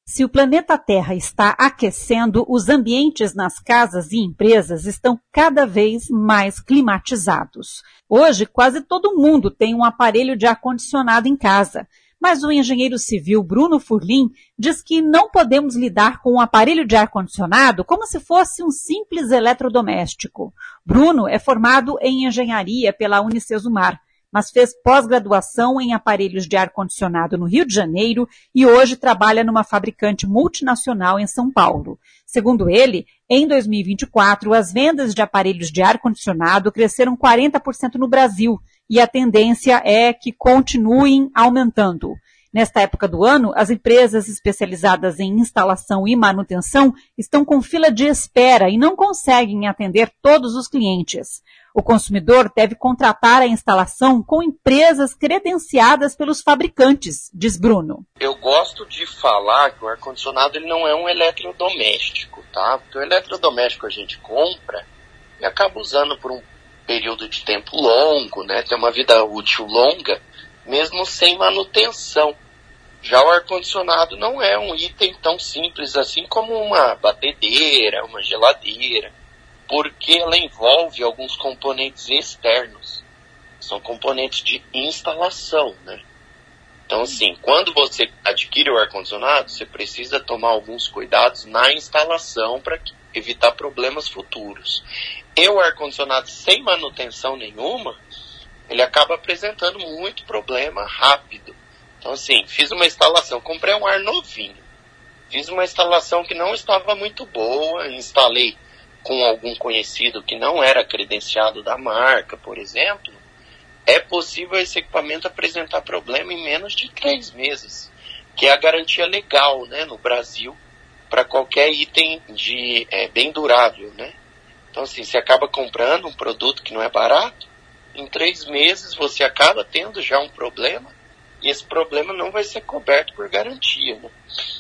Se o planeta Terra está aquecendo, os ambientes nas casas e empresas estão cada vez mais climatizados. Hoje, quase todo mundo tem um aparelho de ar-condicionado em casa. Mas o engenheiro civil Bruno Furlim diz que não podemos lidar com um aparelho de ar-condicionado como se fosse um simples eletrodoméstico. Bruno é formado em engenharia pela Unicesumar, mas fez pós-graduação em aparelhos de ar-condicionado no Rio de Janeiro e hoje trabalha numa fabricante multinacional em São Paulo. Segundo ele, em 2024, as vendas de aparelhos de ar-condicionado cresceram 40% no Brasil e a tendência é que continuem aumentando. Nesta época do ano, as empresas especializadas em instalação e manutenção estão com fila de espera e não conseguem atender todos os clientes. O consumidor deve contratar a instalação com empresas credenciadas pelos fabricantes, diz Bruno. Eu gosto de falar que o ar-condicionado ele não é um eletrodoméstico, tá? Porque o eletrodoméstico a gente compra e acaba usando por um período de tempo longo, né? Tem uma vida útil longa, mesmo sem manutenção. Já o ar-condicionado não é um item tão simples assim como uma batedeira, uma geladeira, porque ela envolve alguns componentes externos. São componentes de instalação, né? Então, assim, quando você adquire o ar-condicionado, você precisa tomar alguns cuidados na instalação para evitar problemas futuros. E o ar-condicionado sem manutenção nenhuma, ele acaba apresentando muito problema rápido. Então, assim, fiz uma instalação, comprei um ar novinho. Fiz uma instalação que não estava muito boa, instalei com algum conhecido que não era credenciado da marca, por exemplo. É possível esse equipamento apresentar problema em menos de 3 meses, que é a garantia legal, né, no Brasil, para qualquer item de bem durável, né? Então, assim, você acaba comprando um produto que não é barato, em 3 meses você acaba tendo já um problema, e esse problema não vai ser coberto por garantia, né?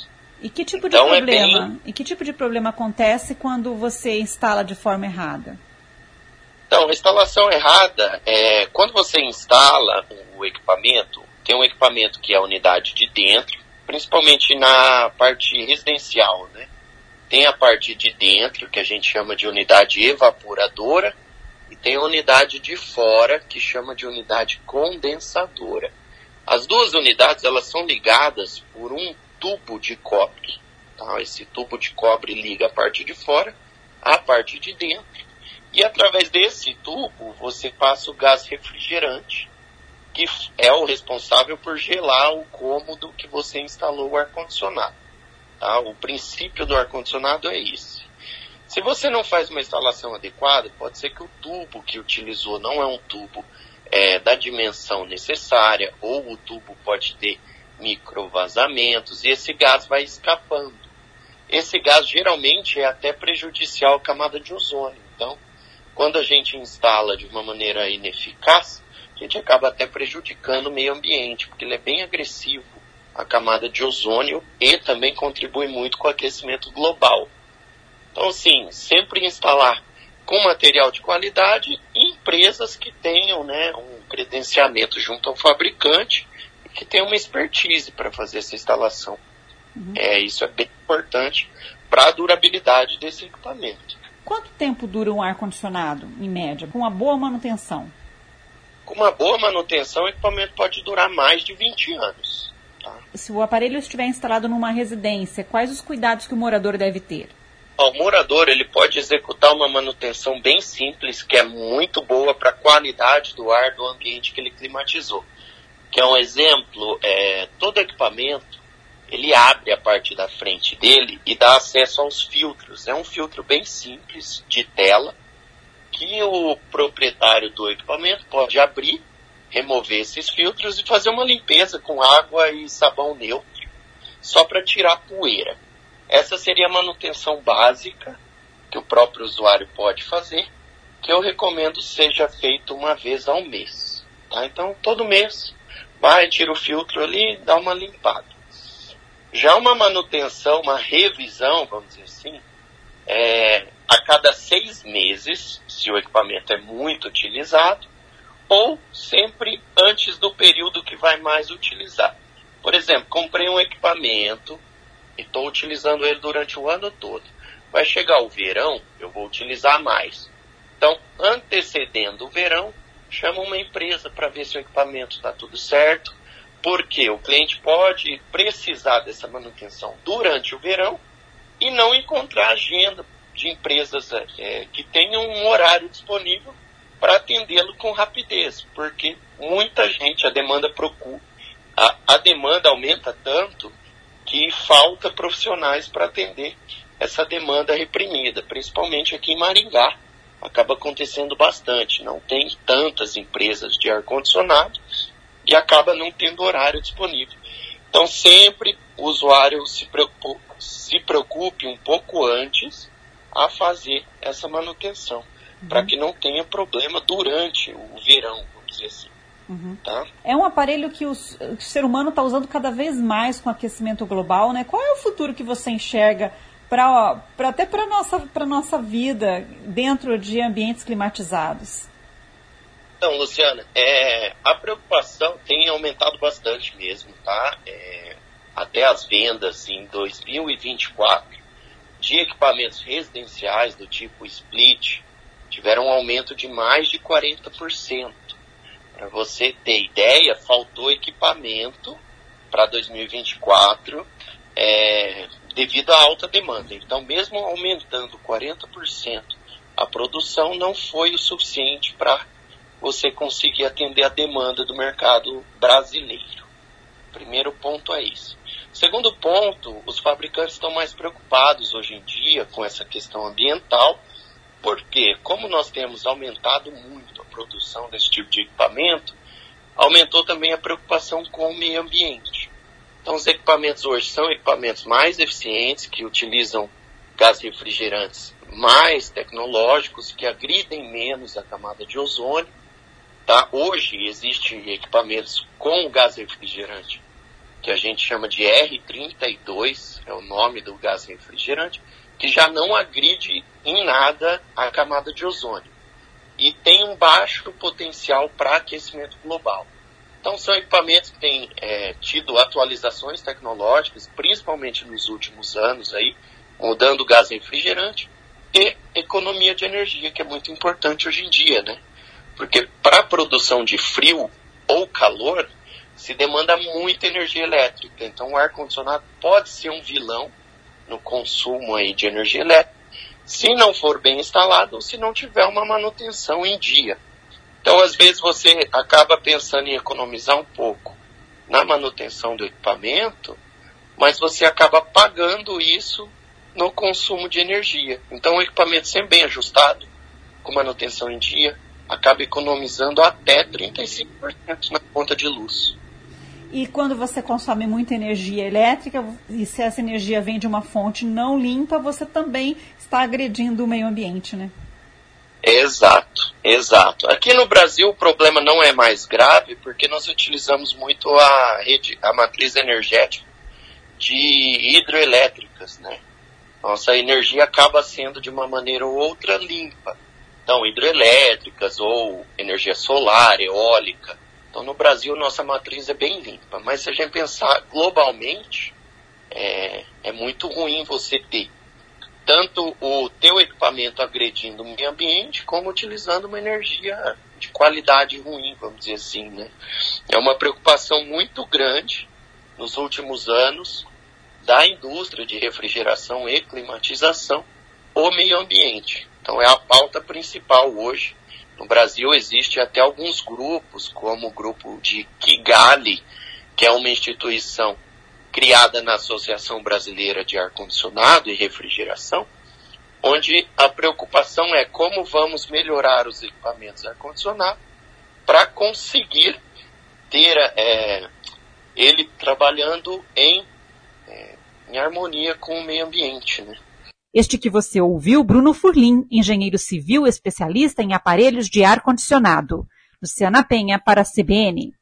E que tipo de problema? E que tipo de problema acontece quando você instala de forma errada? Então, a instalação errada é quando você instala o equipamento, tem um equipamento que é a unidade de dentro, principalmente na parte residencial, né? Tem a parte de dentro, que a gente chama de unidade evaporadora, e tem a unidade de fora, que chama de unidade condensadora. As duas unidades, elas são ligadas por um tubo de cobre. Tá? Esse tubo de cobre liga a parte de fora à parte de dentro. E através desse tubo, você passa o gás refrigerante, que é o responsável por gelar o cômodo que você instalou o ar-condicionado. Tá? O princípio do ar-condicionado é esse. Se você não faz uma instalação adequada, pode ser que o tubo que utilizou não é um tubo da dimensão necessária, ou o tubo pode ter microvazamentos, e esse gás vai escapando. Esse gás geralmente é até prejudicial à camada de ozônio. Então, quando a gente instala de uma maneira ineficaz, a gente acaba até prejudicando o meio ambiente, porque ele é bem agressivo à camada de ozônio e também contribui muito com o aquecimento global. Então, assim, sempre instalar com material de qualidade e empresas que tenham, né, um credenciamento junto ao fabricante e que tenham uma expertise para fazer essa instalação. Isso é bem importante para a durabilidade desse equipamento. Quanto tempo dura um ar-condicionado, em média, com uma boa manutenção? Com uma boa manutenção, o equipamento pode durar mais de 20 anos. Tá? Se o aparelho estiver instalado numa residência, quais os cuidados que o morador deve ter? O morador ele pode executar uma manutenção bem simples, que é muito boa para a qualidade do ar do ambiente que ele climatizou. Que é um exemplo, todo equipamento, ele abre a parte da frente dele e dá acesso aos filtros. É um filtro bem simples, de tela, que o proprietário do equipamento pode abrir, remover esses filtros e fazer uma limpeza com água e sabão neutro, só para tirar a poeira. Essa seria a manutenção básica que o próprio usuário pode fazer, que eu recomendo seja feito uma vez ao mês. Tá? Então, todo mês, vai, tira o filtro ali e dá uma limpada. Já uma manutenção, uma revisão, vamos dizer assim, a cada 6 meses, se o equipamento é muito utilizado, ou sempre antes do período que vai mais utilizar. Por exemplo, comprei um equipamento e estou utilizando ele durante o ano todo. Vai chegar o verão, eu vou utilizar mais. Então, antecedendo o verão, chama uma empresa para ver se o equipamento está tudo certo, porque o cliente pode precisar dessa manutenção durante o verão e não encontrar agenda de empresas que tenham um horário disponível para atendê-lo com rapidez, porque muita gente, a demanda aumenta tanto que falta profissionais para atender essa demanda reprimida, principalmente aqui em Maringá. Acaba acontecendo bastante, não tem tantas empresas de ar-condicionado e acaba não tendo horário disponível. Então sempre o usuário se preocupe um pouco antes a fazer essa manutenção, para que não tenha problema durante o verão, vamos dizer assim. Tá? É um aparelho que o ser humano está usando cada vez mais com o aquecimento global, né? Qual é o futuro que você enxerga até para a nossa vida dentro de ambientes climatizados? Então, Luciana, a preocupação tem aumentado bastante mesmo, tá? Até as vendas em 2024 de equipamentos residenciais do tipo split tiveram um aumento de mais de 40%. Para você ter ideia, faltou equipamento para 2024 devido à alta demanda. Então, mesmo aumentando 40%, a produção não foi o suficiente para você conseguir atender a demanda do mercado brasileiro. Primeiro ponto é isso. Segundo ponto, os fabricantes estão mais preocupados hoje em dia com essa questão ambiental, porque como nós temos aumentado muito a produção desse tipo de equipamento, aumentou também a preocupação com o meio ambiente. Então os equipamentos hoje são equipamentos mais eficientes, que utilizam gases refrigerantes mais tecnológicos, que agridem menos a camada de ozônio. Tá? Hoje existem equipamentos com gás refrigerante, que a gente chama de R32, é o nome do gás refrigerante, que já não agride em nada a camada de ozônio e tem um baixo potencial para aquecimento global. Então são equipamentos que têm tido atualizações tecnológicas, principalmente nos últimos anos, aí, mudando o gás refrigerante e economia de energia, que é muito importante hoje em dia, né? Porque para a produção de frio ou calor, se demanda muita energia elétrica. Então o ar-condicionado pode ser um vilão no consumo aí de energia elétrica, se não for bem instalado ou se não tiver uma manutenção em dia. Então, às vezes, você acaba pensando em economizar um pouco na manutenção do equipamento, mas você acaba pagando isso no consumo de energia. Então, o equipamento sempre bem ajustado, com manutenção em dia, acaba economizando até 35% na conta de luz. E quando você consome muita energia elétrica, e se essa energia vem de uma fonte não limpa, você também está agredindo o meio ambiente, né? Exato, exato. Aqui no Brasil o problema não é mais grave, porque nós utilizamos muito a matriz energética de hidroelétricas, né? Nossa energia acaba sendo de uma maneira ou outra limpa. Então, hidroelétricas ou energia solar, eólica. Então, no Brasil, nossa matriz é bem limpa. Mas se a gente pensar globalmente, é muito ruim você ter tanto o teu equipamento agredindo o meio ambiente, como utilizando uma energia de qualidade ruim, vamos dizer assim, né? É uma preocupação muito grande nos últimos anos da indústria de refrigeração e climatização, o meio ambiente. Então é a pauta principal hoje. No Brasil existe até alguns grupos, como o grupo de Kigali, que é uma instituição criada na Associação Brasileira de Ar-Condicionado e Refrigeração, onde a preocupação é como vamos melhorar os equipamentos de ar-condicionado para conseguir ter ele trabalhando em harmonia com o meio ambiente, né? Este que você ouviu, Bruno Furlim, engenheiro civil especialista em aparelhos de ar-condicionado. Luciana Penha para a CBN.